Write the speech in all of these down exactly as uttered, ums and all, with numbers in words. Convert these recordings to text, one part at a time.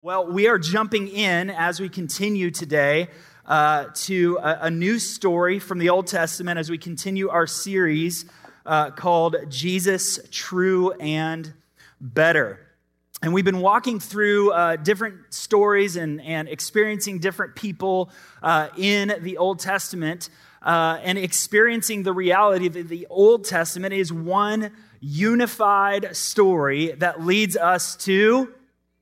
Well, we are jumping in as we continue today uh, to a, a new story from the Old Testament as we continue our series uh, called Jesus, True and Better. And we've been walking through uh, different stories and, and experiencing different people uh, in the Old Testament uh, and experiencing the reality that the Old Testament is one unified story that leads us to...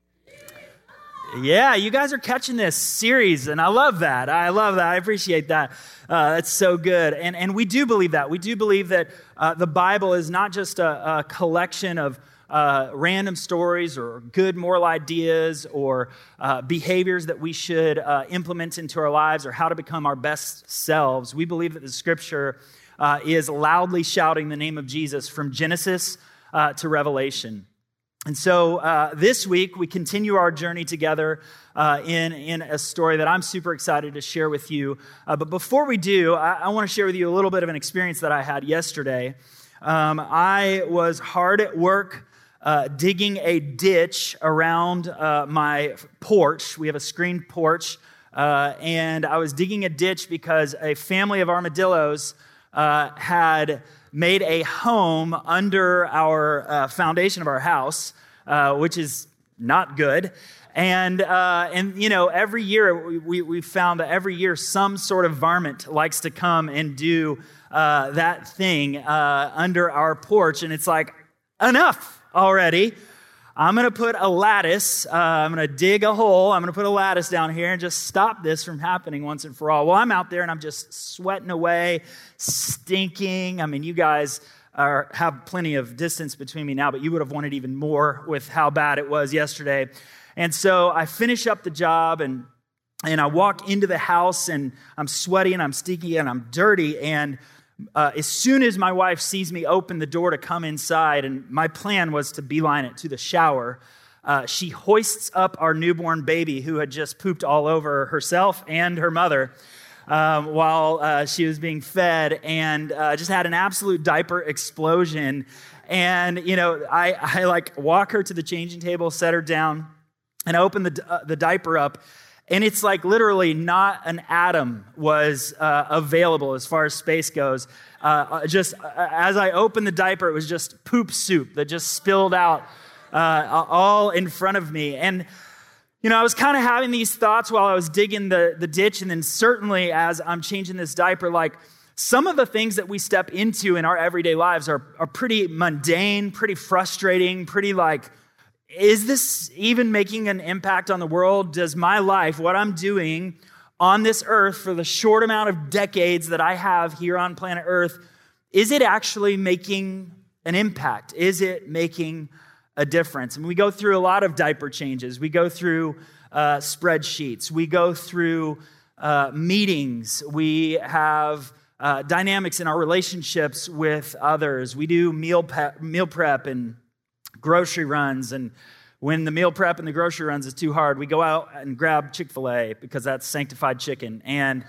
Yeah, you guys are catching this series, and I love that. I love that. I appreciate that. Uh, that's so good. And and we do believe that. We do believe that uh, the Bible is not just a, a collection of uh, random stories or good moral ideas or uh, behaviors that we should uh, implement into our lives or how to become our best selves. We believe that the Scripture uh, is loudly shouting the name of Jesus from Genesis uh, to Revelation. And so uh, this week, we continue our journey together uh, in, in a story that I'm super excited to share with you. Uh, but before we do, I, I want to share with you a little bit of an experience that I had yesterday. Um, I was hard at work uh, digging a ditch around uh, my porch. We have a screened porch. Uh, and I was digging a ditch because a family of armadillos uh, had made a home under our uh, foundation of our house, uh, which is not good. And, uh, and you know, every year, we, we found that every year some sort of varmint likes to come and do uh, that thing uh, under our porch. And it's like, enough already. I'm going to put a lattice, uh, I'm going to dig a hole, I'm going to put a lattice down here and just stop this from happening once and for all. Well, I'm out there and I'm just sweating away, stinking. I mean, you guys are, have plenty of distance between me now, but you would have wanted even more with how bad it was yesterday. And so I finish up the job and and I walk into the house and I'm sweaty and I'm stinky and I'm dirty. And Uh, as soon as my wife sees me open the door to come inside, and my plan was to beeline it to the shower, uh, she hoists up our newborn baby who had just pooped all over herself and her mother um, while uh, she was being fed, and uh, just had an absolute diaper explosion. And, you know, I, I like walk her to the changing table, set her down, and I open the, uh, the diaper up. And it's like literally not an atom was uh, available as far as space goes. Uh, just uh, as I opened the diaper, it was just poop soup that just spilled out uh, all in front of me. And, you know, I was kind of having these thoughts while I was digging the, the ditch. And then certainly as I'm changing this diaper, like some of the things that we step into in our everyday lives are, are pretty mundane, pretty frustrating, pretty like, is this even making an impact on the world? Does my life, what I'm doing on this earth for the short amount of decades that I have here on planet Earth, is it actually making an impact? Is it making a difference? And we go through a lot of diaper changes. We go through uh, spreadsheets. We go through uh, meetings. We have uh, dynamics in our relationships with others. We do meal prep, meal prep and grocery runs, and when the meal prep and the grocery runs is too hard, we go out and grab Chick-fil-A because that's sanctified chicken. And,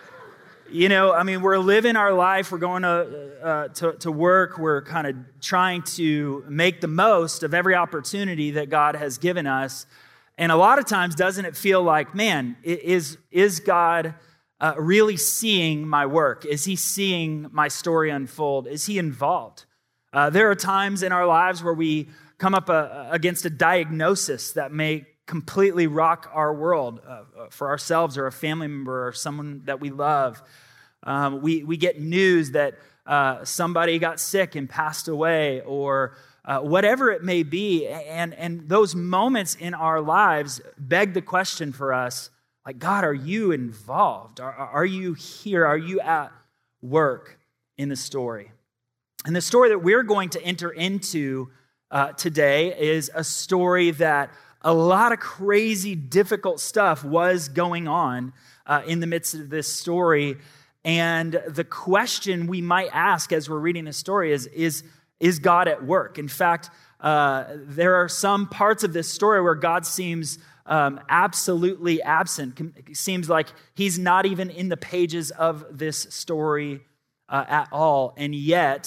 you know, I mean, we're living our life, we're going to, uh, to, to work, we're kind of trying to make the most of every opportunity that God has given us. And a lot of times, doesn't it feel like, man, is, is God uh, really seeing my work? Is he seeing my story unfold? Is he involved? Uh, there are times in our lives where we come up uh, against a diagnosis that may completely rock our world uh, for ourselves or a family member or someone that we love. Um, we, we get news that uh, somebody got sick and passed away, or uh, whatever it may be. And, and those moments in our lives beg the question for us, like, God, are you involved? Are, are you here? Are you at work in the story? And the story that we're going to enter into uh, today is a story that a lot of crazy, difficult stuff was going on uh, in the midst of this story. And the question we might ask as we're reading this story is, is, is God at work? In fact, uh, there are some parts of this story where God seems um, absolutely absent. It seems like he's not even in the pages of this story uh, at all. And yet,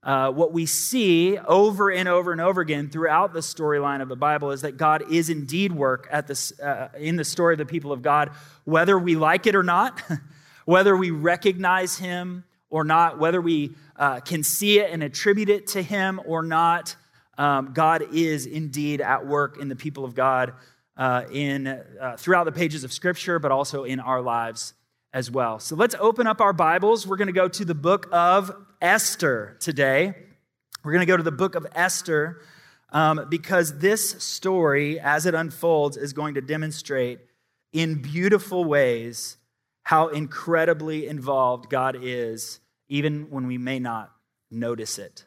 uh, what we see over and over and over again throughout the storyline of the Bible is that God is indeed work at this, uh, in the story of the people of God, whether we like it or not, whether we recognize him or not, whether we uh, can see it and attribute it to him or not. Um, God is indeed at work in the people of God uh, in uh, throughout the pages of Scripture, but also in our lives as well. So let's open up our Bibles. We're going to go to the book of Esther today. We're going to go to the book of Esther um, because this story, as it unfolds, is going to demonstrate in beautiful ways how incredibly involved God is, even when we may not notice it.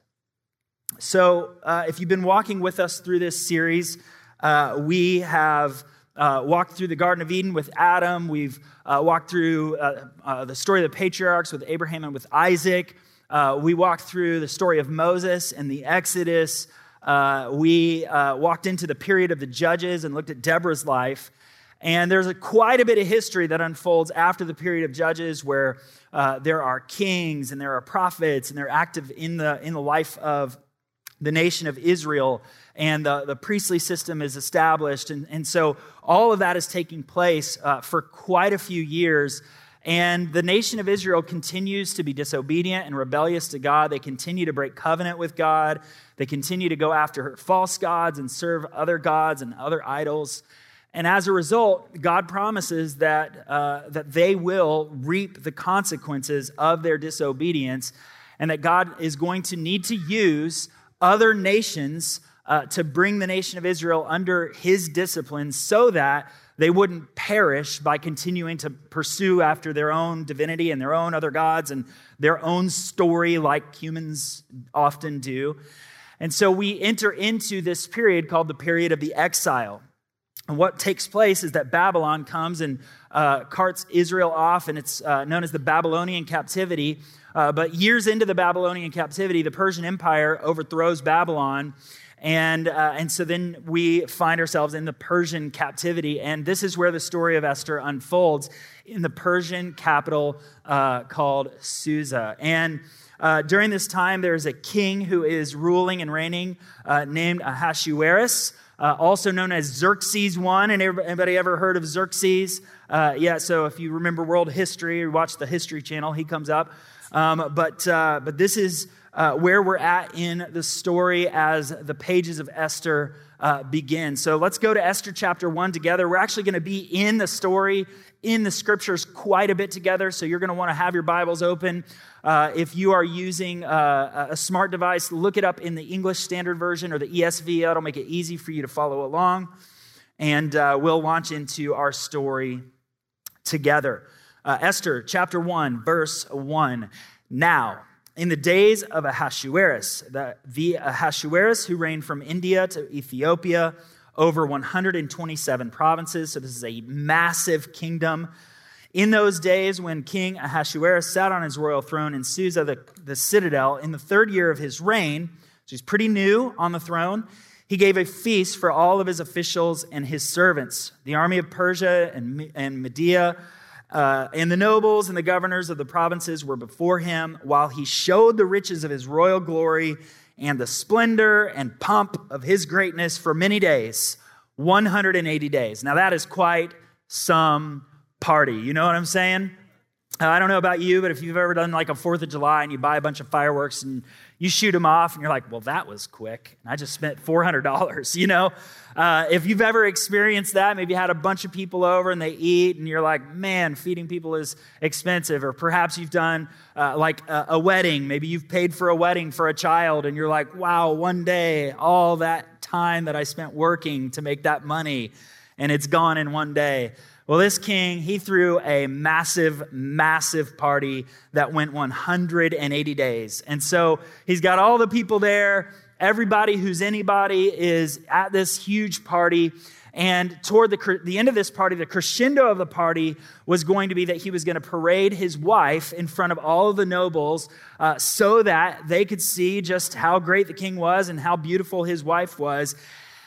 So uh, if you've been walking with us through this series, uh, we have uh, walked through the Garden of Eden with Adam. We've uh, walked through uh, uh, the story of the patriarchs with Abraham and with Isaac. Uh, we walked through the story of Moses and the Exodus. Uh, we uh, walked into the period of the Judges and looked at Deborah's life. And there's a, quite a bit of history that unfolds after the period of Judges where uh, there are kings and there are prophets and they're active in the, in the life of the nation of Israel, and the, the priestly system is established. And, and so all of that is taking place uh, for quite a few years. And the nation of Israel continues to be disobedient and rebellious to God. They continue to break covenant with God. They continue to go after false gods and serve other gods and other idols. And as a result, God promises that, uh, that they will reap the consequences of their disobedience, and that God is going to need to use other nations uh, to bring the nation of Israel under his discipline so that they wouldn't perish by continuing to pursue after their own divinity and their own other gods and their own story like humans often do. And so we enter into this period called the period of the exile. And what takes place is that Babylon comes and uh, carts Israel off, and it's uh, known as the Babylonian captivity. Uh, but years into the Babylonian captivity, the Persian Empire overthrows Babylon. And, uh, and so then we find ourselves in the Persian captivity. And this is where the story of Esther unfolds, in the Persian capital uh, called Susa. And uh, during this time, there's a king who is ruling and reigning uh, named Ahasuerus, uh, also known as Xerxes I. And anybody ever heard of Xerxes? Uh, yeah, so if you remember world history or watch the History Channel, he comes up. Um, but uh, but this is uh, where we're at in the story as the pages of Esther uh, begin. So let's go to Esther chapter one together. We're actually going to be in the story, in the scriptures quite a bit together. So you're going to want to have your Bibles open. Uh, if you are using uh, a smart device, look it up in the English Standard Version or the E S V. That'll make it easy for you to follow along. And uh, we'll launch into our story together. Uh, Esther chapter one, verse one. Now, in the days of Ahasuerus, the, the Ahasuerus who reigned from India to Ethiopia over one hundred twenty-seven provinces, so this is a massive kingdom. In those days when King Ahasuerus sat on his royal throne in Susa, the, the citadel, in the third year of his reign, so he's pretty new on the throne, he gave a feast for all of his officials and his servants. The army of Persia and, and Media, Uh, and the nobles and the governors of the provinces were before him, while he showed the riches of his royal glory and the splendor and pomp of his greatness for many days, one hundred eighty days. Now that is quite some party. You know what I'm saying? Uh, I don't know about you, but if you've ever done like a fourth of July and you buy a bunch of fireworks and you shoot them off and you're like, well, that was quick. And I just spent four hundred dollars, you know? Uh, if you've ever experienced that, maybe you had a bunch of people over and they eat and you're like, man, feeding people is expensive. Or perhaps you've done uh, like a, a wedding. Maybe you've paid for a wedding for a child and you're like, wow, one day, all that time that I spent working to make that money and it's gone in one day. Well, this king, he threw a massive, massive party that went one hundred eighty days. And so he's got all the people there. Everybody who's anybody is at this huge party. And toward the, the end of this party, the crescendo of the party was going to be that he was going to parade his wife in front of all of the nobles uh, so that they could see just how great the king was and how beautiful his wife was.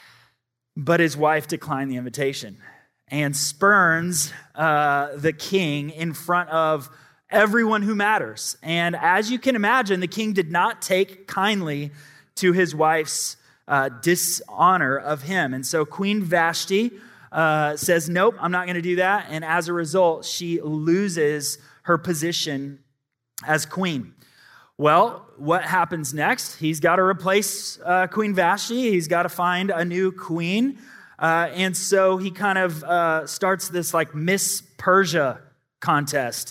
But his wife declined the invitation and spurns uh, the king in front of everyone who matters. And as you can imagine, the king did not take kindly to his wife's uh, dishonor of him. And so Queen Vashti uh, says, nope, I'm not going to do that. And as a result, she loses her position as queen. Well, what happens next? He's got to replace uh, Queen Vashti. He's got to find a new queen. Uh, and so he kind of uh, starts this like Miss Persia contest.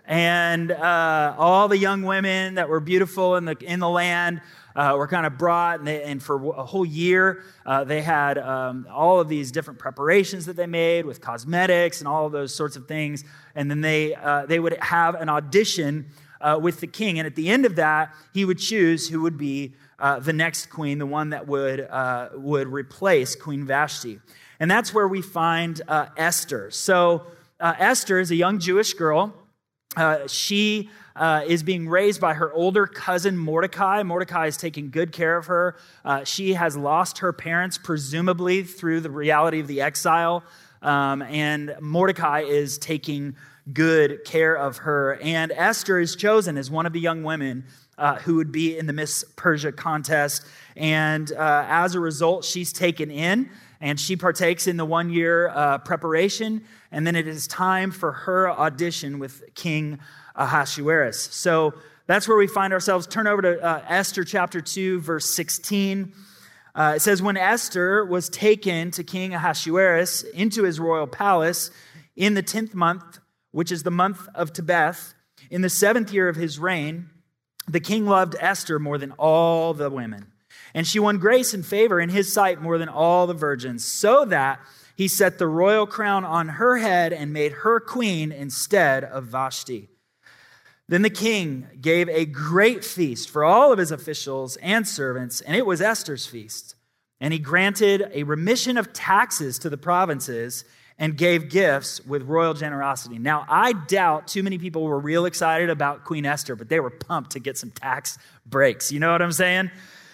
And uh, all the young women that were beautiful in the in the land uh, were kind of brought. And, they, and for a whole year, uh, they had um, all of these different preparations that they made with cosmetics and all of those sorts of things. And then they uh, they would have an audition uh, with the king. And at the end of that, he would choose who would be uh, the next queen, the one that would uh, would replace Queen Vashti. And that's where we find uh, Esther. So uh, Esther is a young Jewish girl. Uh, she uh, is being raised by her older cousin Mordecai. Mordecai is taking good care of her. Uh, she has lost her parents, presumably through the reality of the exile. Um, and Mordecai is taking good care of her. And Esther is chosen as one of the young women uh, who would be in the Miss Persia contest. And uh, as a result, she's taken in. And she partakes in the one-year uh, preparation, and then it is time for her audition with King Ahasuerus. So that's where we find ourselves. Turn over to uh, Esther chapter two, verse sixteen. Uh, it says, when Esther was taken to King Ahasuerus into his royal palace in the tenth month, which is the month of Tebeth, in the seventh year of his reign, the king loved Esther more than all the women. And she won grace and favor in his sight more than all the virgins, so that he set the royal crown on her head and made her queen instead of Vashti. Then the king gave a great feast for all of his officials and servants, and it was Esther's feast. And he granted a remission of taxes to the provinces and gave gifts with royal generosity. Now, I doubt too many people were real excited about Queen Esther, but they were pumped to get some tax breaks. You know what I'm saying?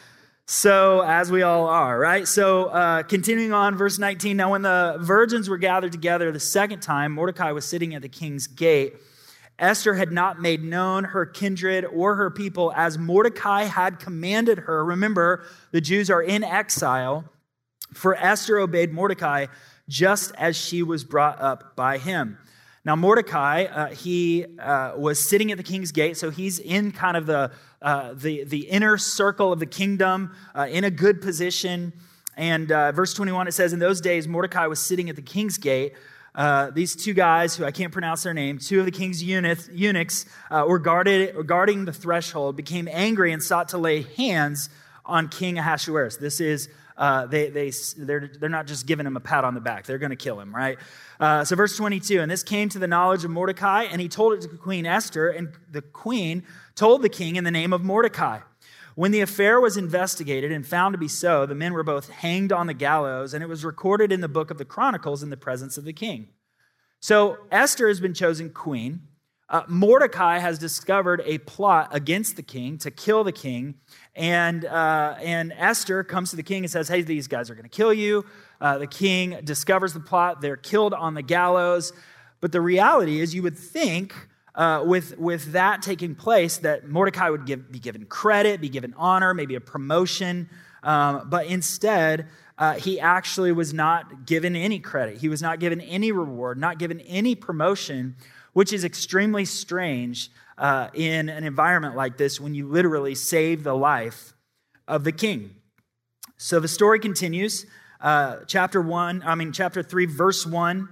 So, as we all are, right? So, uh, continuing on, verse nineteen. Now, when the virgins were gathered together the second time, Mordecai was sitting at the king's gate. Esther had not made known her kindred or her people as Mordecai had commanded her. Remember, the Jews are in exile. For Esther obeyed Mordecai just as she was brought up by him. Now, Mordecai, uh, he uh, was sitting at the king's gate, so he's in kind of the uh, the, the inner circle of the kingdom, uh, in a good position. And uh, verse twenty-one, it says, in those days, Mordecai was sitting at the king's gate. Uh, these two guys, who I can't pronounce their name, two of the king's eunuch, eunuchs, uh, were guarded, guarding the threshold, became angry and sought to lay hands on King Ahasuerus. This is Uh, they, they, they're, they're not just giving him a pat on the back. They're going to kill him, right? Uh, so verse twenty-two, and this came to the knowledge of Mordecai, and he told it to Queen Esther, and the queen told the king in the name of Mordecai. When the affair was investigated and found to be so, the men were both hanged on the gallows, and it was recorded in the book of the Chronicles in the presence of the king. So Esther has been chosen queen. Uh, Mordecai has discovered a plot against the king to kill the king. And uh, and Esther comes to the king and says, hey, these guys are going to kill you. Uh, the king discovers the plot. They're killed on the gallows. But the reality is, you would think uh, with, with that taking place that Mordecai would give, be given credit, be given honor, maybe a promotion. Um, but instead, uh, he actually was not given any credit. He was not given any reward, not given any promotion, which is extremely strange uh, in an environment like this when you literally save the life of the king. So the story continues. Uh, chapter one, I mean, chapter three, verse one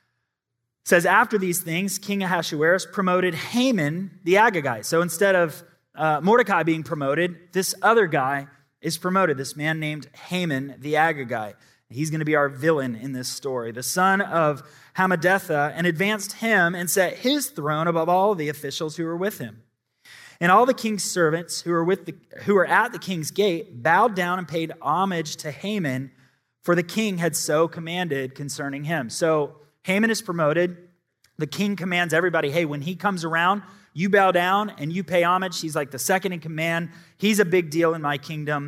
says, after these things, King Ahasuerus promoted Haman the Agagite. So instead of uh, Mordecai being promoted, this other guy is promoted, this man named Haman the Agagite. He's going to be our villain in this story, the son of Hammedatha, and advanced him and set his throne above all the officials who were with him. And all the king's servants who were with the, who were at the king's gate bowed down and paid homage to Haman, for the king had so commanded concerning him. So Haman is promoted. The king commands everybody, hey, when he comes around, you bow down and you pay homage. He's like the second in command. He's a big deal in my kingdom.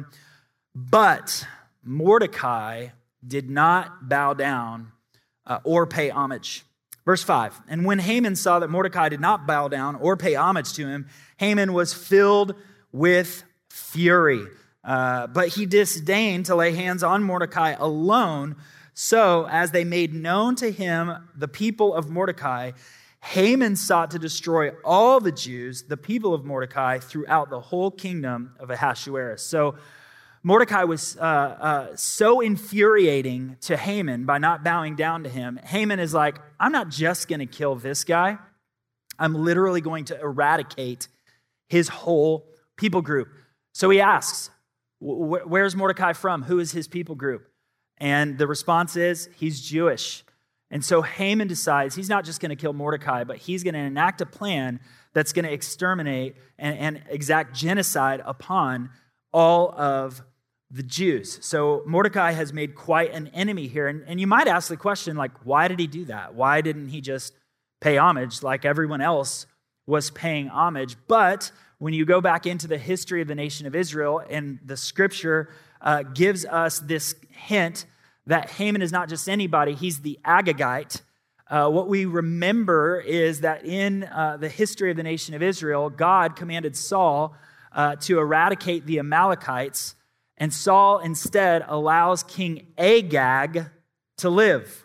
But Mordecai did not bow down uh, or pay homage. Verse five, and when Haman saw that Mordecai did not bow down or pay homage to him, Haman was filled with fury. Uh, but he disdained to lay hands on Mordecai alone. So as they made known to him the people of Mordecai, Haman sought to destroy all the Jews, the people of Mordecai, throughout the whole kingdom of Ahasuerus. So Mordecai was uh, uh, so infuriating to Haman by not bowing down to him. Haman is like, I'm not just going to kill this guy. I'm literally going to eradicate his whole people group. So he asks, where's Mordecai from? Who is his people group? And the response is, he's Jewish. And so Haman decides he's not just going to kill Mordecai, but he's going to enact a plan that's going to exterminate and, and exact genocide upon all of the Jews. So Mordecai has made quite an enemy here. And, and you might ask the question, like, why did he do that? Why didn't he just pay homage like everyone else was paying homage? But when you go back into the history of the nation of Israel, and the scripture uh, gives us this hint that Haman is not just anybody, he's the Agagite. Uh, what we remember is that in uh, the history of the nation of Israel, God commanded Saul uh, to eradicate the Amalekites, and Saul instead allows King Agag to live.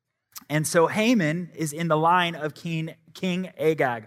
And so Haman is in the line of King, King Agag.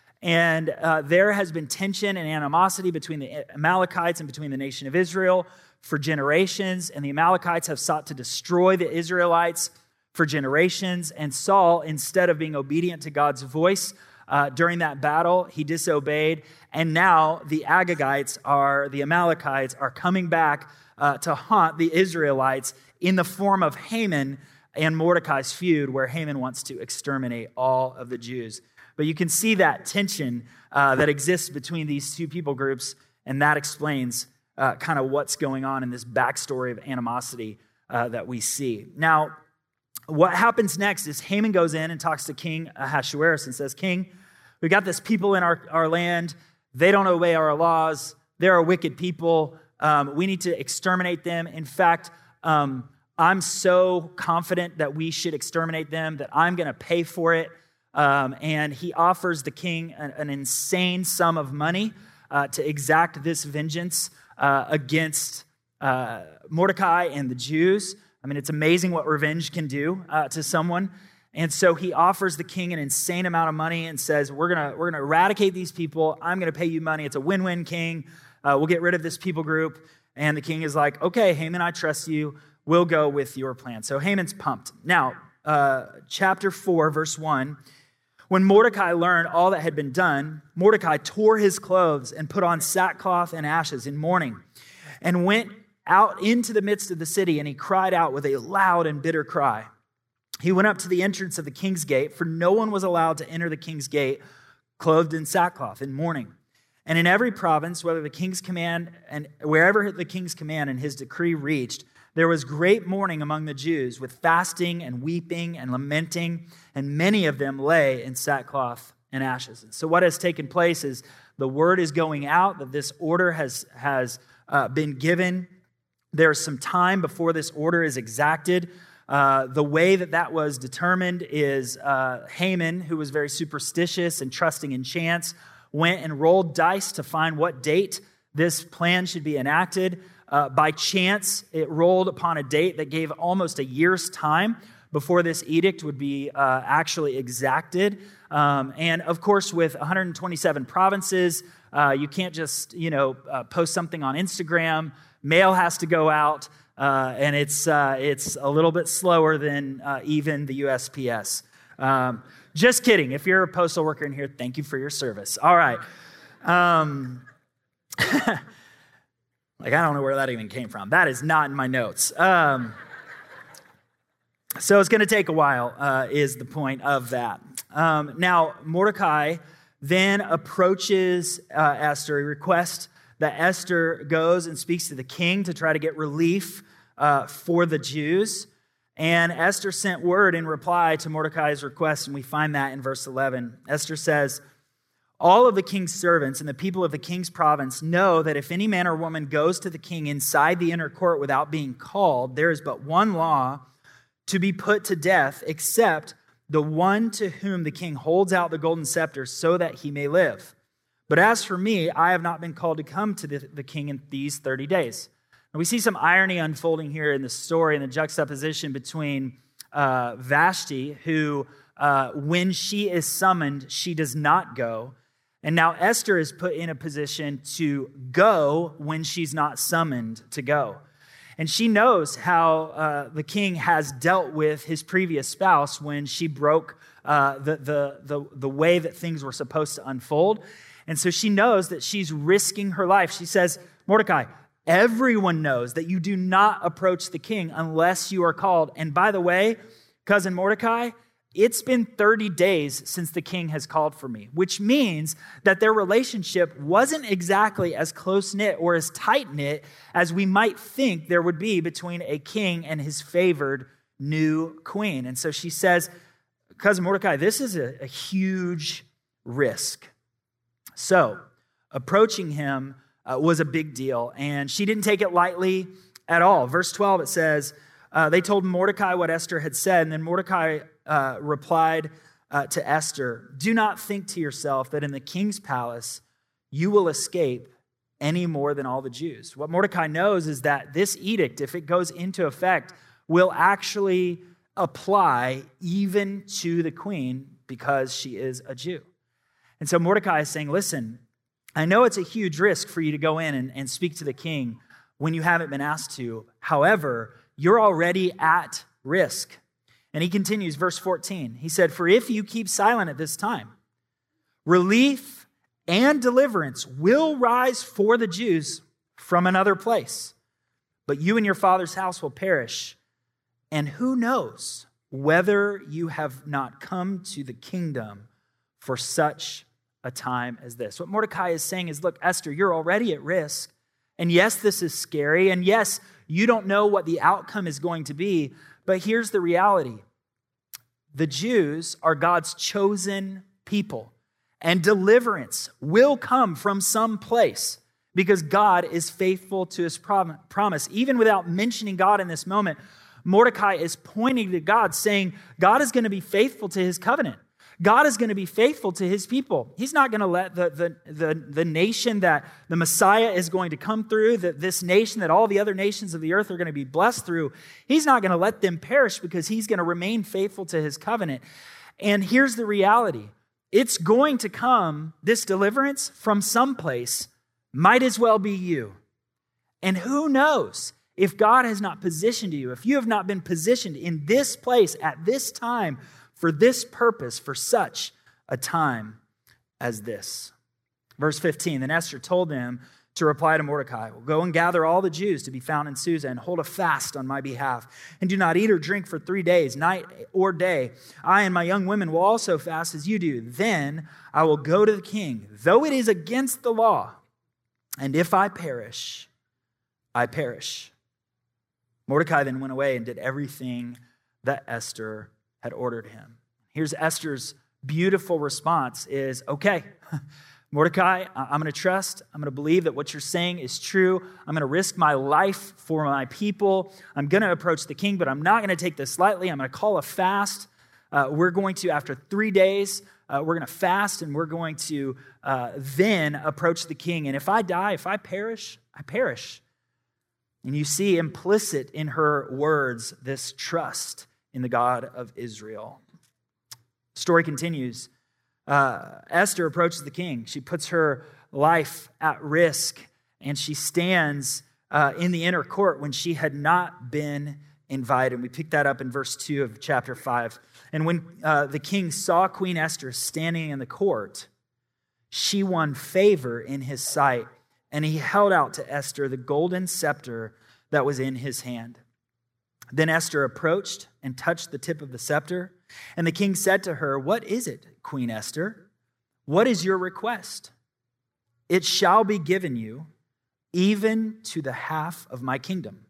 And uh, there has been tension and animosity between the Amalekites and between the nation of Israel for generations. And the Amalekites have sought to destroy the Israelites for generations. And Saul, instead of being obedient to God's voice uh, during that battle, he disobeyed. And now the Agagites are, the Amalekites are coming back uh, to haunt the Israelites in the form of Haman and Mordecai's feud, where Haman wants to exterminate all of the Jews. But you can see that tension uh, that exists between these two people groups, and that explains uh, kind of what's going on in this backstory of animosity uh, that we see. Now, what happens next is Haman goes in and talks to King Ahasuerus and says, King, we got this people in our, our land. They don't obey our laws. They're a wicked people. Um, we need to exterminate them. In fact, um, I'm so confident that we should exterminate them that I'm going to pay for it. Um, and he offers the king an, an insane sum of money uh, to exact this vengeance uh, against uh, Mordecai and the Jews. I mean, it's amazing what revenge can do uh, to someone. And so he offers the king an insane amount of money and says, we're gonna we're gonna eradicate these people. I'm gonna pay you money. It's a win-win, king. Uh, we'll get rid of this people group. And the king is like, okay, Haman, I trust you. We'll go with your plan. So Haman's pumped. Now, uh, chapter four, verse one. When Mordecai learned all that had been done, Mordecai tore his clothes and put on sackcloth and ashes in mourning and went out into the midst of the city, and he cried out with a loud and bitter cry. He went up to the entrance of the king's gate, for no one was allowed to enter the king's gate clothed in sackcloth in mourning. And in every province, whether the king's command and wherever the king's command and his decree reached, there was great mourning among the Jews, with fasting and weeping and lamenting, and many of them lay in sackcloth and ashes. So what has taken place is the word is going out that this order has, has uh, been given. There's some time before this order is exacted. Uh, the way that that was determined is uh, Haman, who was very superstitious and trusting in chance, went and rolled dice to find what date this plan should be enacted. Uh, by chance, it rolled upon a date that gave almost a year's time before this edict would be uh, actually exacted. Um, and of course, with one hundred twenty-seven provinces, uh, you can't just, you know, uh, post something on Instagram. Mail has to go out, uh, and it's uh, it's a little bit slower than uh, even the U S P S. Um, just kidding. If you're a postal worker in here, thank you for your service. All right. Um, Like, I don't know where that even came from. That is not in my notes. Um, so it's going to take a while, uh, is the point of that. Um, now, Mordecai then approaches uh, Esther. He requests that Esther goes and speaks to the king to try to get relief uh, for the Jews. And Esther sent word in reply to Mordecai's request, and we find that in verse eleven. Esther says, all of the king's servants and the people of the king's province know that if any man or woman goes to the king inside the inner court without being called, there is but one law to be put to death, except the one to whom the king holds out the golden scepter so that he may live. But as for me, I have not been called to come to the, the king in these thirty days. And we see some irony unfolding here in the story and the juxtaposition between uh, Vashti, who, uh, when she is summoned, she does not go. And now Esther is put in a position to go when she's not summoned to go. And she knows how uh, the king has dealt with his previous spouse when she broke uh, the, the, the, the way that things were supposed to unfold. And so she knows that she's risking her life. She says, Mordecai, everyone knows that you do not approach the king unless you are called. And by the way, cousin Mordecai, it's been thirty days since the king has called for me, which means that their relationship wasn't exactly as close-knit or as tight-knit as we might think there would be between a king and his favored new queen. And so she says, cousin Mordecai, this is a, a huge risk. So approaching him uh, was a big deal, and she didn't take it lightly at all. Verse twelve, it says, uh, they told Mordecai what Esther had said, and then Mordecai Uh, replied uh, to Esther, do not think to yourself that in the king's palace you will escape any more than all the Jews. What Mordecai knows is that this edict, if it goes into effect, will actually apply even to the queen because she is a Jew. And so Mordecai is saying, listen, I know it's a huge risk for you to go in and, and speak to the king when you haven't been asked to. However, you're already at risk. And he continues, verse fourteen. He said, for if you keep silent at this time, relief and deliverance will rise for the Jews from another place. But you and your father's house will perish. And who knows whether you have not come to the kingdom for such a time as this. What Mordecai is saying is, look, Esther, you're already at risk. And yes, this is scary. And yes, you don't know what the outcome is going to be. But here's the reality. The Jews are God's chosen people, and deliverance will come from some place because God is faithful to his prom- promise. Even without mentioning God in this moment, Mordecai is pointing to God, saying God is going to be faithful to his covenant. God is going to be faithful to his people. He's not going to let the, the, the, the nation that the Messiah is going to come through, that this nation that all the other nations of the earth are going to be blessed through, he's not going to let them perish because he's going to remain faithful to his covenant. And here's the reality. It's going to come, this deliverance, from someplace, might as well be you. And who knows if God has not positioned you, if you have not been positioned in this place at this time for this purpose, for such a time as this. Verse fifteen, then Esther told them to reply to Mordecai, well, go and gather all the Jews to be found in Susa and hold a fast on my behalf. And do not eat or drink for three days, night or day. I and my young women will also fast as you do. Then I will go to the king, though it is against the law. And if I perish, I perish. Mordecai then went away and did everything that Esther had ordered him. Here's Esther's beautiful response is, okay, Mordecai, I'm going to trust. I'm going to believe that what you're saying is true. I'm going to risk my life for my people. I'm going to approach the king, but I'm not going to take this lightly. I'm going to call a fast. Uh, we're going to, after three days, uh, we're going to fast, and we're going to uh, then approach the king. And if I die, if I perish, I perish. And you see implicit in her words this trust in the God of Israel. The story continues. Uh, Esther approaches the king. She puts her life at risk, and she stands uh, in the inner court when she had not been invited. We pick that up in verse two of chapter five. And when uh, the king saw Queen Esther standing in the court, she won favor in his sight, and he held out to Esther the golden scepter that was in his hand. Then Esther approached and touched the tip of the scepter. And the king said to her, what is it, Queen Esther? What is your request? It shall be given you, even to the half of my kingdom.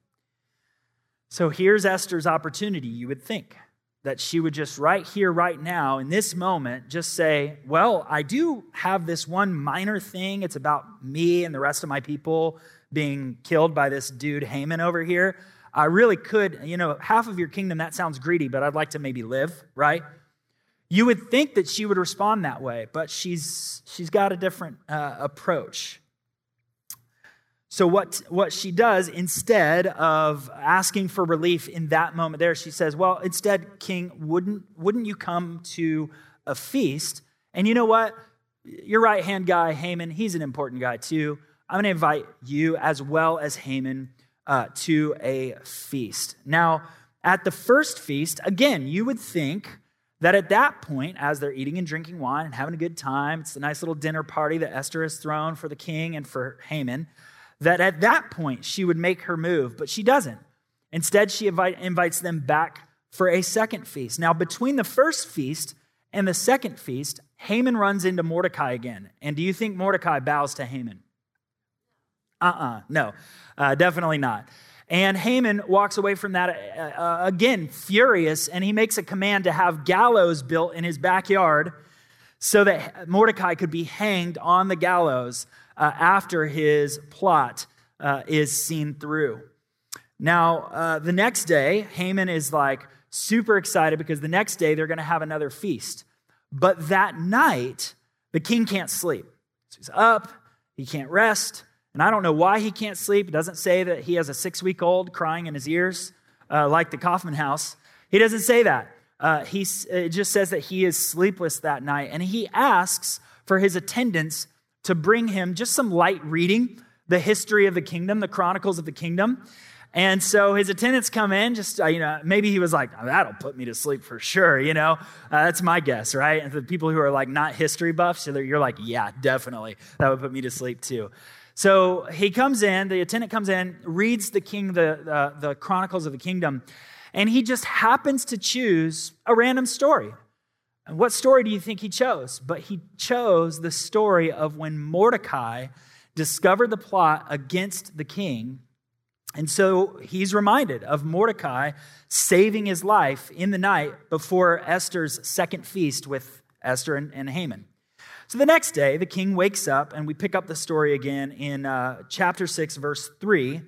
So here's Esther's opportunity, you would think, that she would just right here, right now, in this moment, just say, well, I do have this one minor thing. It's about me and the rest of my people being killed by this dude Haman over here. I really could, you know, half of your kingdom, that sounds greedy, but I'd like to maybe live, right? You would think that she would respond that way, but she's she's got a different uh, approach. So what, what she does, instead of asking for relief in that moment there, she says, well, instead, King, wouldn't, wouldn't you come to a feast? And you know what? Your right-hand guy, Haman, he's an important guy too. I'm going to invite you as well as Haman uh, to a feast. Now, at the first feast, again, you would think that at that point, as they're eating and drinking wine and having a good time, it's a nice little dinner party that Esther has thrown for the king and for Haman, that at that point she would make her move, but she doesn't. Instead, she invite, invites them back for a second feast. Now, between the first feast and the second feast, Haman runs into Mordecai again. And do you think Mordecai bows to Haman? Uh-uh, no, uh, definitely not. And Haman walks away from that uh, uh, again, furious, and he makes a command to have gallows built in his backyard so that Mordecai could be hanged on the gallows uh, after his plot uh, is seen through. Now, uh, the next day, Haman is like super excited because the next day they're going to have another feast. But that night, the king can't sleep. So he's up, he can't rest. And I don't know why he can't sleep. It doesn't say that he has a six-week-old crying in his ears uh, like the Kaufman house. He doesn't say that. Uh, he, it just says that he is sleepless that night. And he asks for his attendants to bring him just some light reading, the history of the kingdom, the chronicles of the kingdom. And so his attendants come in, just, uh, you know, maybe he was like, oh, that'll put me to sleep for sure, you know. Uh, that's my guess, right? And the people who are like not history buffs, so you're like, yeah, definitely. That would put me to sleep too. So he comes in, the attendant comes in, reads the king, the, uh, the chronicles of the kingdom, and he just happens to choose a random story. And what story do you think he chose? But he chose the story of when Mordecai discovered the plot against the king. And so he's reminded of Mordecai saving his life in the night before Esther's second feast with Esther and, and Haman. So the next day, the king wakes up, and we pick up the story again in uh, chapter six, verse three.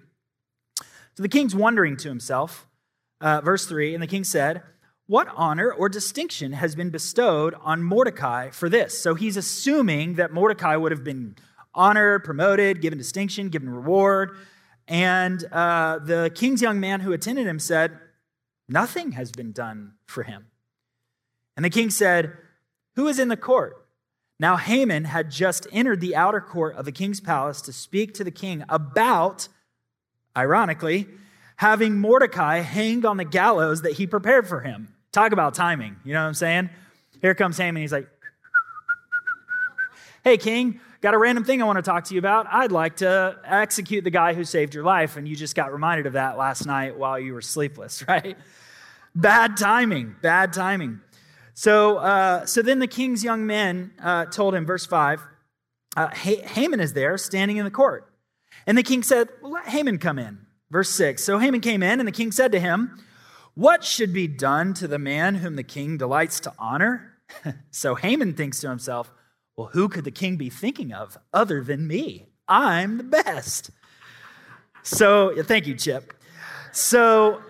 So the king's wondering to himself, uh, verse three, and the king said, what honor or distinction has been bestowed on Mordecai for this? So he's assuming that Mordecai would have been honored, promoted, given distinction, given reward. And uh, the king's young man who attended him said, nothing has been done for him. And the king said, who is in the court? Now Haman had just entered the outer court of the king's palace to speak to the king about, ironically, having Mordecai hanged on the gallows that he prepared for him. Talk about timing, you know what I'm saying? Here comes Haman, he's like, hey, king, got a random thing I want to talk to you about. I'd like to execute the guy who saved your life, and you just got reminded of that last night while you were sleepless, right? Bad timing, bad timing. So uh, so then the king's young men uh, told him, verse five, uh, Haman is there standing in the court. And the king said, well, let Haman come in. Verse six, so Haman came in, and the king said to him, what should be done to the man whom the king delights to honor? So Haman thinks to himself, well, who could the king be thinking of other than me? I'm the best. So, thank you, Chip. So,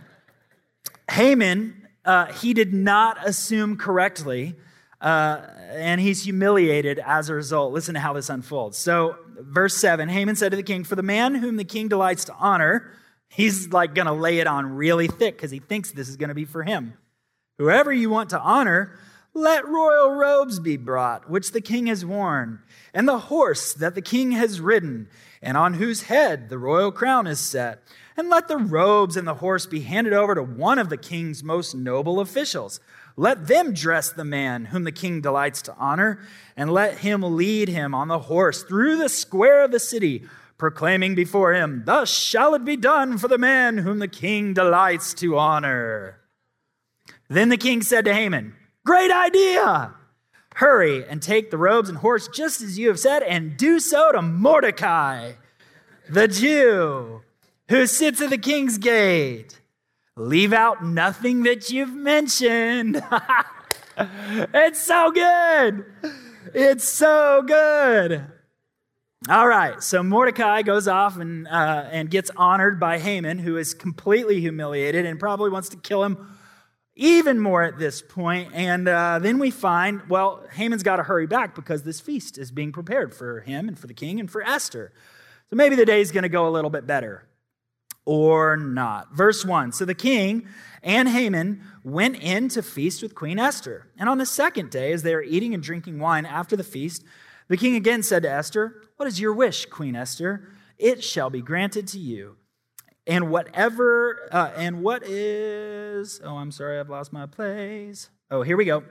Haman, uh, he did not assume correctly, uh, and he's humiliated as a result. Listen to how this unfolds. So, verse seven, Haman said to the king, for the man whom the king delights to honor, he's like going to lay it on really thick because he thinks this is going to be for him. Whoever you want to honor, let royal robes be brought, which the king has worn, and the horse that the king has ridden, and on whose head the royal crown is set. And let the robes and the horse be handed over to one of the king's most noble officials. Let them dress the man whom the king delights to honor, and let him lead him on the horse through the square of the city, proclaiming before him, thus shall it be done for the man whom the king delights to honor. Then the king said to Haman, great idea! Hurry and take the robes and horse just as you have said, and do so to Mordecai, the Jew, who sits at the king's gate. Leave out nothing that you've mentioned. It's so good. It's so good. All right, so Mordecai goes off and uh, and gets honored by Haman, who is completely humiliated and probably wants to kill him even more at this point. And uh, then we find, well, Haman's got to hurry back because this feast is being prepared for him and for the king and for Esther. So maybe the day's going to go a little bit better or not. Verse one, so the king and Haman went in to feast with Queen Esther. And on the second day, as they were eating and drinking wine after the feast, the king again said to Esther, "What is your wish, Queen Esther? It shall be granted to you. And whatever, uh, and what is, oh, I'm sorry, I've lost my place. Oh, here we go.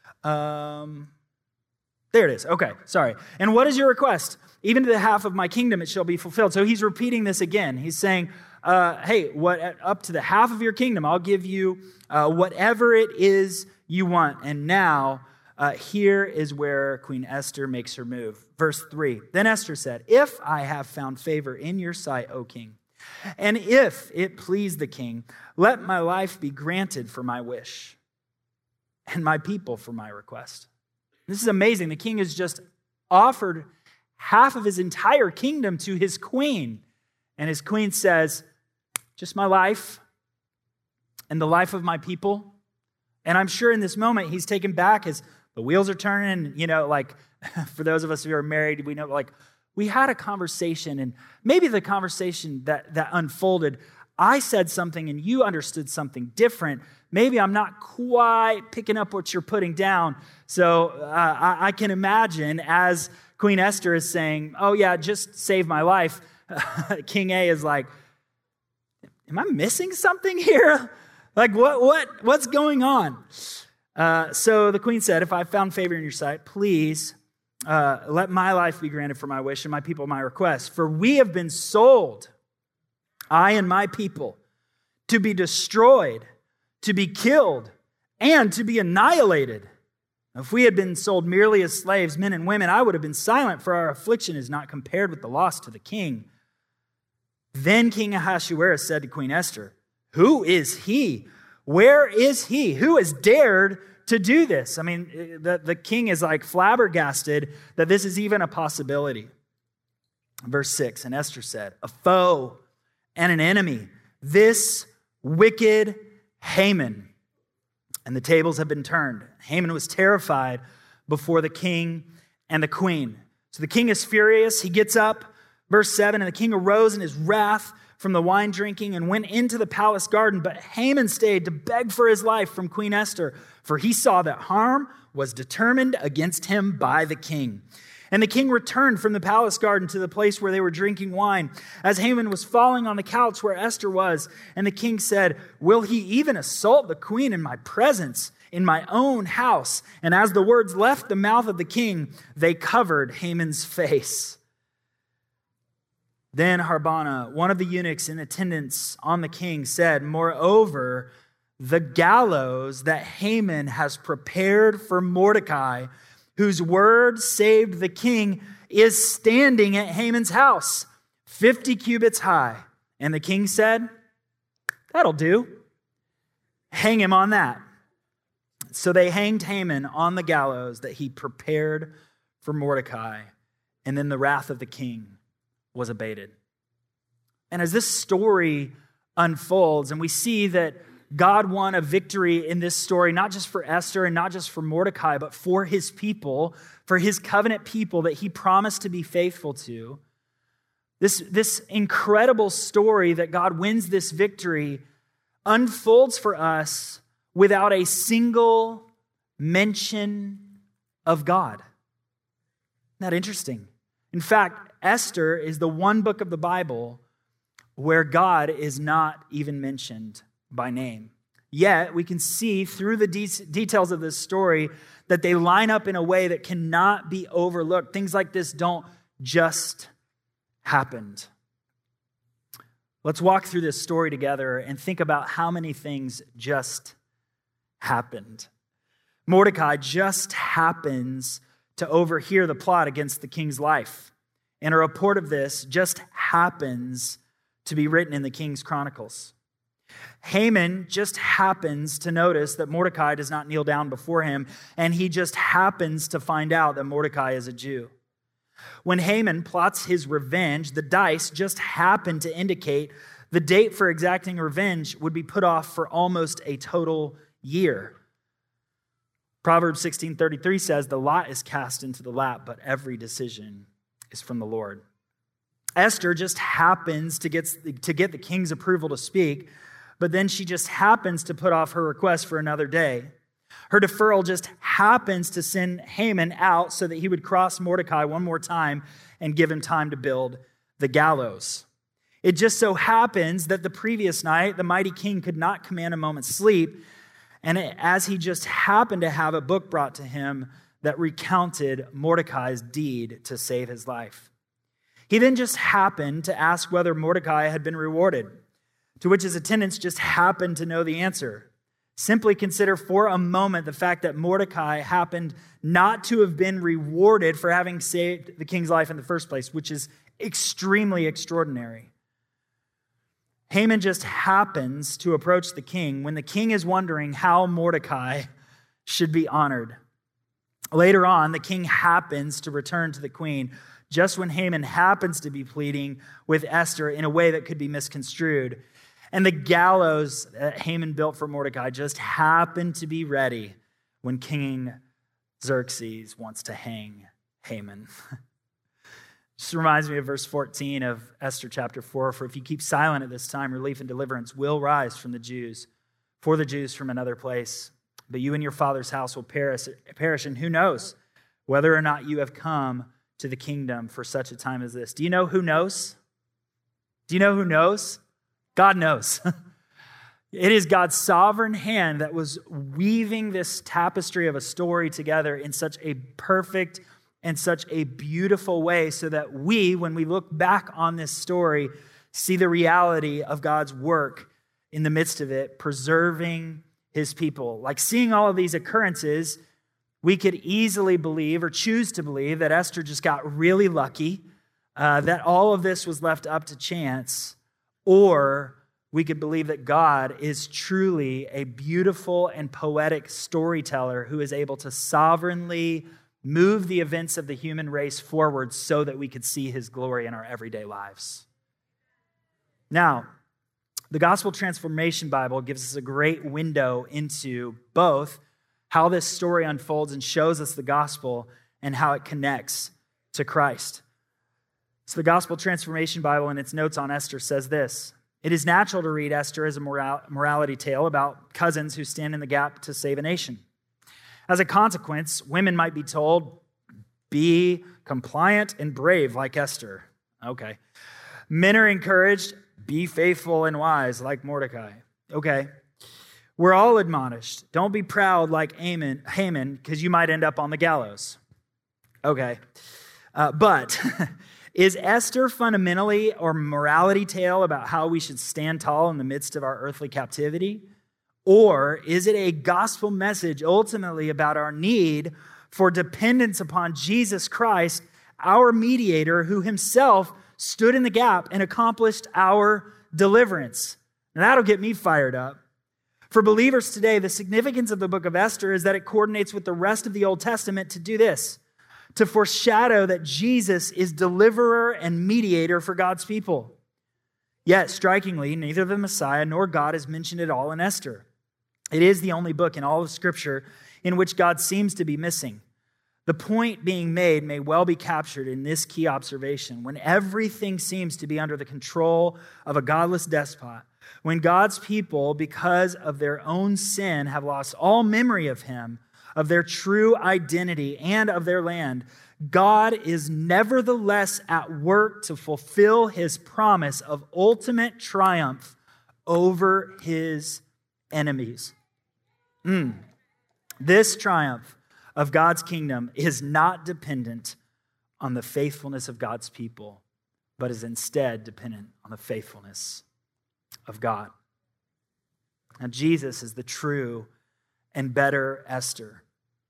Um, there it is. Okay, sorry. And what is your request? Even to the half of my kingdom it shall be fulfilled. So he's repeating this again. He's saying, uh, hey, what up to the half of your kingdom, I'll give you uh, whatever it is you want. And now, uh, here is where Queen Esther makes her move. Verse three, then Esther said, if I have found favor in your sight, O king, and if it please the king, let my life be granted for my wish, and my people for my request. This is amazing. The king has just offered half of his entire kingdom to his queen. And his queen says, just my life and the life of my people. And I'm sure in this moment he's taken back as the wheels are turning. You know, like for those of us who are married, we know like, we had a conversation, and maybe the conversation that, that unfolded, I said something and you understood something different. Maybe I'm not quite picking up what you're putting down. So uh, I, I can imagine as Queen Esther is saying, oh yeah, just save my life. King A is like, am I missing something here? Like what, what, what's going on? Uh, so the queen said, if I found favor in your sight, please Uh, let my life be granted for my wish and my people my request. For we have been sold, I and my people, to be destroyed, to be killed, and to be annihilated. If we had been sold merely as slaves, men and women, I would have been silent, for our affliction is not compared with the loss to the king. Then King Ahasuerus said to Queen Esther, who is he? Where is he? Who has dared to do this? I mean, the, the king is like flabbergasted that this is even a possibility. Verse six, and Esther said, a foe and an enemy, this wicked Haman. And the tables have been turned. Haman was terrified before the king and the queen. So the king is furious. He gets up. Verse seven, and the king arose in his wrath from the wine drinking and went into the palace garden. But Haman stayed to beg for his life from Queen Esther, for he saw that harm was determined against him by the king. And the king returned from the palace garden to the place where they were drinking wine, as Haman was falling on the couch where Esther was. And the king said, will he even assault the queen in my presence, in my own house? And as the words left the mouth of the king, they covered Haman's face. Then Harbona, one of the eunuchs in attendance on the king, said, moreover, the gallows that Haman has prepared for Mordecai, whose word saved the king, is standing at Haman's house, fifty cubits high. And the king said, that'll do. Hang him on that. So they hanged Haman on the gallows that he prepared for Mordecai. And then the wrath of the king was abated. And as this story unfolds, and we see that God won a victory in this story, not just for Esther and not just for Mordecai, but for his people, for his covenant people that he promised to be faithful to. This, this incredible story that God wins this victory unfolds for us without a single mention of God. Isn't that interesting? In fact, Esther is the one book of the Bible where God is not even mentioned by name. Yet, we can see through the de- details of this story that they line up in a way that cannot be overlooked. Things like this don't just happen. Let's walk through this story together and think about how many things just happened. Mordecai just happens to overhear the plot against the king's life. And a report of this just happens to be written in the King's Chronicles. Haman just happens to notice that Mordecai does not kneel down before him, and he just happens to find out that Mordecai is a Jew. When Haman plots his revenge, the dice just happen to indicate the date for exacting revenge would be put off for almost a total year. Proverbs sixteen thirty-three says, the lot is cast into the lap, but every decision is from the Lord. Esther just happens to get, to get the king's approval to speak, but then she just happens to put off her request for another day. Her deferral just happens to send Haman out so that he would cross Mordecai one more time and give him time to build the gallows. It just so happens that the previous night, the mighty king could not command a moment's sleep, and as he just happened to have a book brought to him that recounted Mordecai's deed to save his life. He then just happened to ask whether Mordecai had been rewarded, to which his attendants just happened to know the answer. Simply consider for a moment the fact that Mordecai happened not to have been rewarded for having saved the king's life in the first place, which is extremely extraordinary. Haman just happens to approach the king when the king is wondering how Mordecai should be honored. Later on, the king happens to return to the queen just when Haman happens to be pleading with Esther in a way that could be misconstrued. And the gallows that Haman built for Mordecai just happened to be ready when King Xerxes wants to hang Haman. Just reminds me of verse fourteen of Esther chapter four. For if you keep silent at this time, relief and deliverance will rise from the Jews, for the Jews from another place. But you and your father's house will perish, perish, and who knows whether or not you have come to the kingdom for such a time as this. Do you know who knows? Do you know who knows? God knows. It is God's sovereign hand that was weaving this tapestry of a story together in such a perfect and such a beautiful way so that we, when we look back on this story, see the reality of God's work in the midst of it, preserving his people. Like seeing all of these occurrences, we could easily believe or choose to believe that Esther just got really lucky, uh, that all of this was left up to chance, or we could believe that God is truly a beautiful and poetic storyteller who is able to sovereignly move the events of the human race forward so that we could see his glory in our everyday lives. Now, the Gospel Transformation Bible gives us a great window into both how this story unfolds and shows us the gospel and how it connects to Christ. So the Gospel Transformation Bible in its notes on Esther says this: it is natural to read Esther as a moral- morality tale about cousins who stand in the gap to save a nation. As a consequence, women might be told, be compliant and brave like Esther. Okay. Men are encouraged, be faithful and wise like Mordecai. Okay. We're all admonished, don't be proud like Haman, Haman, because you might end up on the gallows. Okay. Uh, but is Esther fundamentally a morality tale about how we should stand tall in the midst of our earthly captivity? Or is it a gospel message ultimately about our need for dependence upon Jesus Christ, our mediator, who himself stood in the gap and accomplished our deliverance? And that'll get me fired up. For believers today, the significance of the book of Esther is that it coordinates with the rest of the Old Testament to do this, to foreshadow that Jesus is deliverer and mediator for God's people. Yet, strikingly, neither the Messiah nor God is mentioned at all in Esther. It is the only book in all of Scripture in which God seems to be missing. The point being made may well be captured in this key observation. When everything seems to be under the control of a godless despot, when God's people, because of their own sin, have lost all memory of him, of their true identity, and of their land, God is nevertheless at work to fulfill his promise of ultimate triumph over his enemies. Mm. This triumph of God's kingdom is not dependent on the faithfulness of God's people, but is instead dependent on the faithfulness of God. Now, Jesus is the true and better Esther.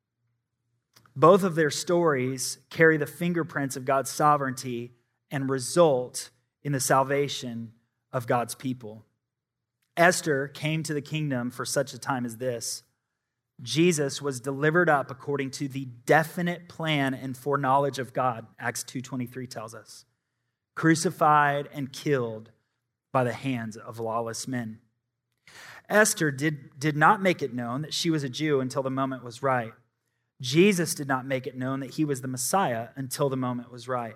Both of their stories carry the fingerprints of God's sovereignty and result in the salvation of God's people. Esther came to the kingdom for such a time as this. Jesus was delivered up according to the definite plan and foreknowledge of God, Acts two twenty-three tells us, crucified and killed by the hands of lawless men. Esther did, did not make it known that she was a Jew until the moment was right. Jesus did not make it known that he was the Messiah until the moment was right.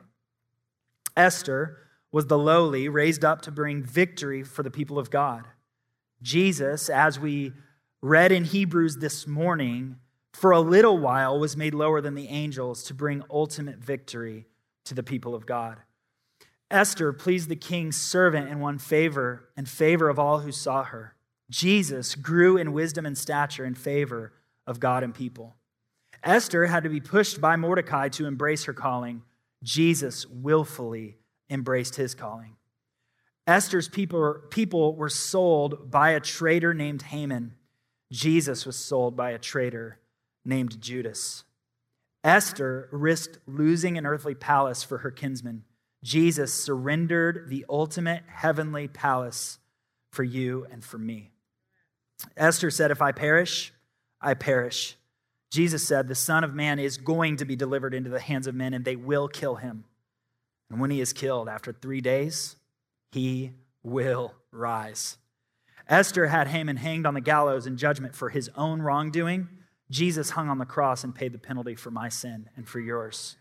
Esther was the lowly, raised up to bring victory for the people of God. Jesus, as we read in Hebrews this morning, for a little while was made lower than the angels to bring ultimate victory to the people of God. Esther pleased the king's servant and won favor and favor of all who saw her. Jesus grew in wisdom and stature in favor of God and people. Esther had to be pushed by Mordecai to embrace her calling. Jesus willfully embraced his calling. Esther's people, people were sold by a traitor named Haman. Jesus was sold by a traitor named Judas. Esther risked losing an earthly palace for her kinsman. Jesus surrendered the ultimate heavenly palace for you and for me. Esther said, if I perish, I perish. Jesus said, the Son of Man is going to be delivered into the hands of men, and they will kill him. And when he is killed, after three days, he will rise. Esther had Haman hanged on the gallows in judgment for his own wrongdoing. Jesus hung on the cross and paid the penalty for my sin and for yours.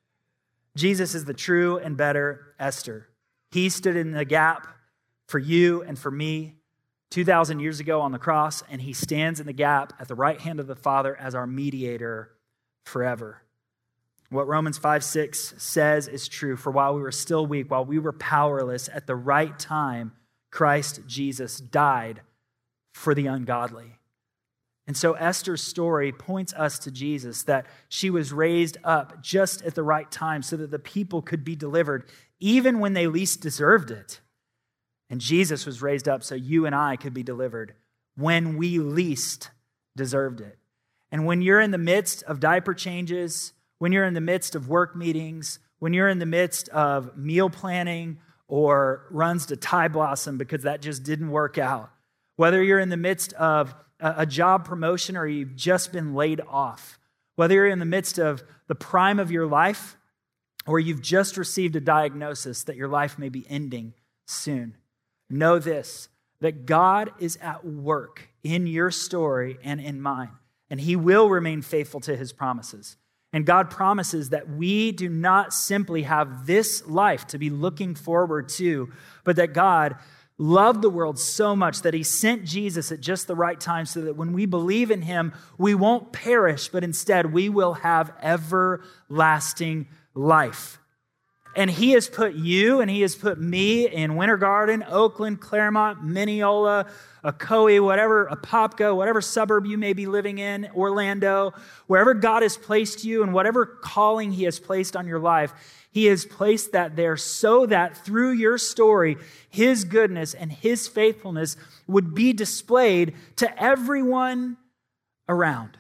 Jesus is the true and better Esther. He stood in the gap for you and for me two thousand years ago on the cross, and he stands in the gap at the right hand of the Father as our mediator forever. What Romans five six says is true. For while we were still weak, while we were powerless, at the right time, Christ Jesus died for the ungodly. And so Esther's story points us to Jesus, that she was raised up just at the right time so that the people could be delivered, even when they least deserved it. And Jesus was raised up so you and I could be delivered when we least deserved it. And when you're in the midst of diaper changes, when you're in the midst of work meetings, when you're in the midst of meal planning or runs to Thai Blossom because that just didn't work out, whether you're in the midst of a job promotion or you've just been laid off, whether you're in the midst of the prime of your life or you've just received a diagnosis that your life may be ending soon, know this, that God is at work in your story and in mine, and he will remain faithful to his promises. And God promises that we do not simply have this life to be looking forward to, but that God loved the world so much that he sent Jesus at just the right time so that when we believe in him, we won't perish, but instead we will have everlasting life. And he has put you and he has put me in Winter Garden, Oakland, Claremont, Mineola, Ocoee, whatever, Apopka, whatever suburb you may be living in, Orlando, wherever God has placed you and whatever calling he has placed on your life, he has placed that there so that through your story, his goodness and his faithfulness would be displayed to everyone around.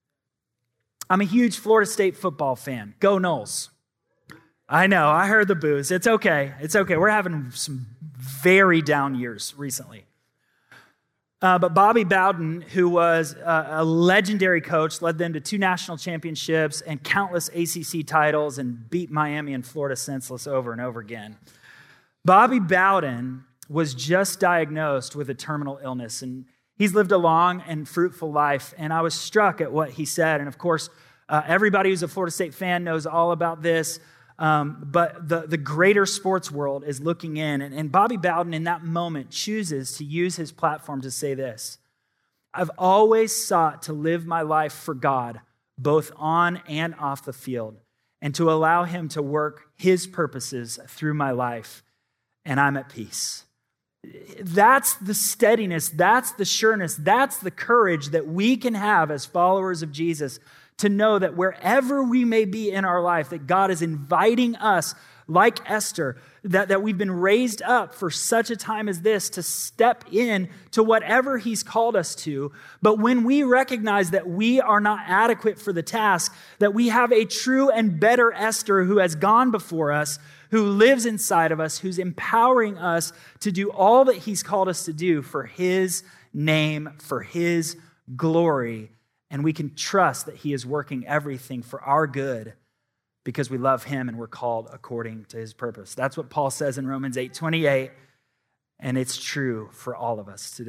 I'm a huge Florida State football fan. Go Noles. I know, I heard the boos. It's okay. It's okay. We're having some very down years recently. Uh, but Bobby Bowden, who was a, a legendary coach, led them to two national championships and countless A C C titles and beat Miami and Florida senseless over and over again. Bobby Bowden was just diagnosed with a terminal illness, and he's lived a long and fruitful life. And I was struck at what he said. And of course, uh, everybody who's a Florida State fan knows all about this. Um, but the, the greater sports world is looking in, and, and Bobby Bowden in that moment chooses to use his platform to say this: I've always sought to live my life for God, both on and off the field, and to allow him to work his purposes through my life, and I'm at peace. That's the steadiness, that's the sureness, that's the courage that we can have as followers of Jesus, to know that wherever we may be in our life, that God is inviting us, like Esther, that, that we've been raised up for such a time as this to step in to whatever he's called us to. But when we recognize that we are not adequate for the task, that we have a true and better Esther who has gone before us, who lives inside of us, who's empowering us to do all that he's called us to do for his name, for his glory. And we can trust that he is working everything for our good because we love him and we're called according to his purpose. That's what Paul says in Romans eight twenty-eight, and it's true for all of us today.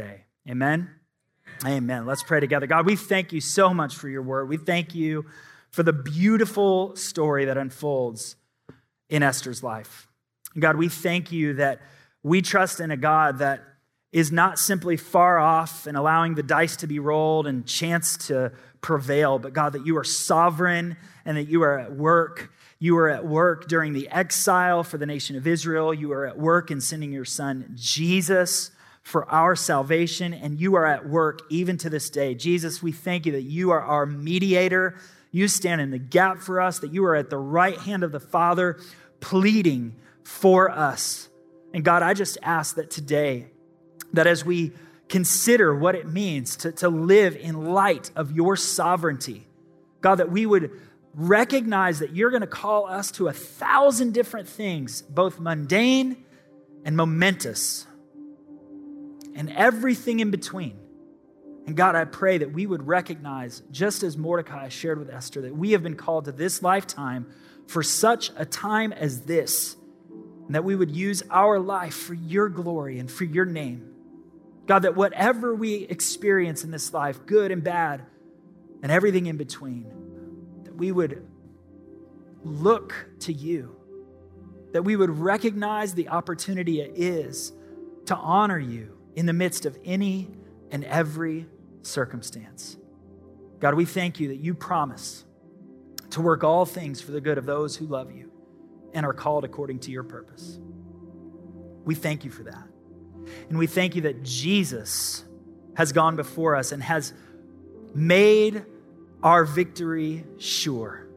Amen? Amen. Let's pray together. God, we thank you so much for your word. We thank you for the beautiful story that unfolds in Esther's life. God, we thank you that we trust in a God that is not simply far off and allowing the dice to be rolled and chance to prevail, but God, that you are sovereign and that you are at work. You are at work during the exile for the nation of Israel. You are at work in sending your son, Jesus, for our salvation, and you are at work even to this day. Jesus, we thank you that you are our mediator. You stand in the gap for us, that you are at the right hand of the Father, pleading for us. And God, I just ask that today, that as we consider what it means to, to live in light of your sovereignty, God, that we would recognize that you're going to call us to a thousand different things, both mundane and momentous, and everything in between. And God, I pray that we would recognize, just as Mordecai shared with Esther, that we have been called to this lifetime for such a time as this, and that we would use our life for your glory and for your name. God, that whatever we experience in this life, good and bad, and everything in between, that we would look to you, that we would recognize the opportunity it is to honor you in the midst of any and every circumstance. God, we thank you that you promise to work all things for the good of those who love you and are called according to your purpose. We thank you for that. And we thank you that Jesus has gone before us and has made our victory sure.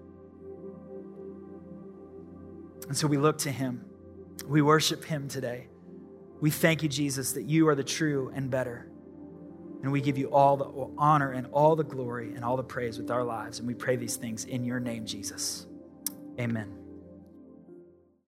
And so we look to him. We worship him today. We thank you, Jesus, that you are the true and better. And we give you all the honor and all the glory and all the praise with our lives. And we pray these things in your name, Jesus. Amen.